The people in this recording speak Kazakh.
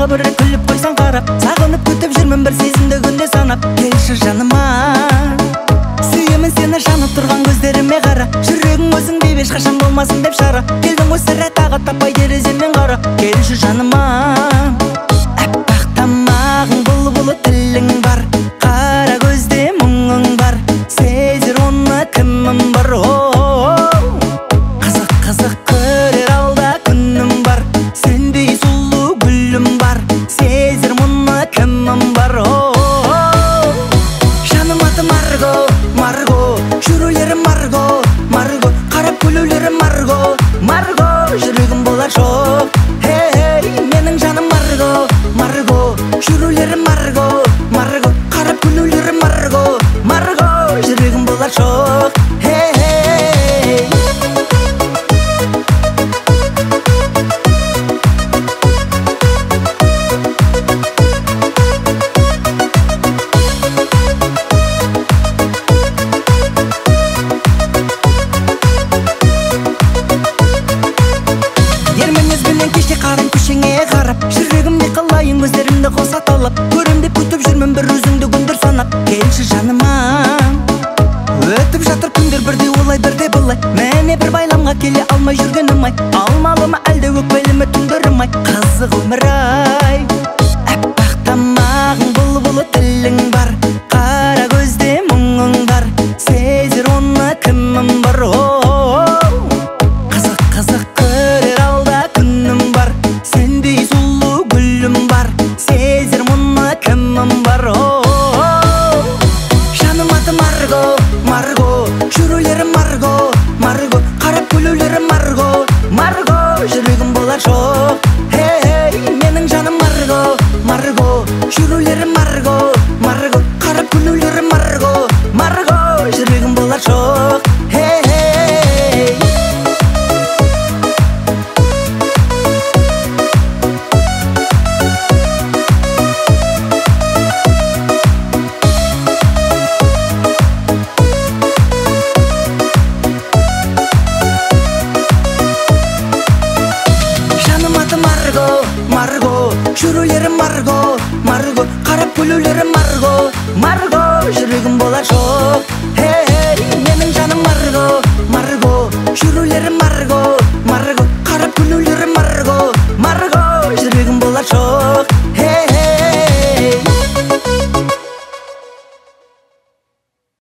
тағы бір рет күліп қойсаң қарап, сағынып күтіп жүрмін бір сезімді күнде санап. Келші жаныма, сүйемін сені жанып тұрған көздеріме қара. Жүрегің өзің деп ешқашан болмасын деп шара. Келдің ғой сірә тағы таппай тереземнен қара. Келші жаныма, әппақ тамағың бұлбұлы тілің бар, қара көзде мұңың бар, сезер оны кімім бар. Қызық қызық көрер алда күнім бар, сендей сұлу гүлім бар, сезер мұны кімім бар. Жаным аты Марго, Марго, жүрулері Марго, Марго, қарап күлулері Марго, Марго, жүрегім болар жоқ. Менің жаным Марго, Марго, жүрулері Марго, Марго, қарап күлулері Марго, Марго, жүрегім болар жоқ. Кеште қарын көшеңе қарап, жүрегімде қалайын көздерімді қоса талап, көрем деп күтіп жүрмін бір өзіңді күндір санап. Келші жаныма, өтіп жатыр күндер бірде олай бірде былай, мәне бір байламға келе алмай жүргенім ай, алмалы ма әлде өкпелі ме түндерім ай. Қызық өмір ай, әппақ тамағың бұлбұлы тілің бар, қара көзде мұңың бар, сезер оны кімім бар. Қызық қызық көрер алда күнім бар, сендей сұлу гүлім бар, сезер мұны кімім бар. Жаным аты Марго, Марго, жүрулері Марго, Марго, қарап күлулері Марго, Марго, жүрегім болар жоқ. Менің жаным Марго, Марго, жүрулері Марго, Марго, қарап күлулері Марго, Марго, жүрегім болар жоқ. Марго, жүрулері Марго, Марго, қарап күлулері Марго, Марго,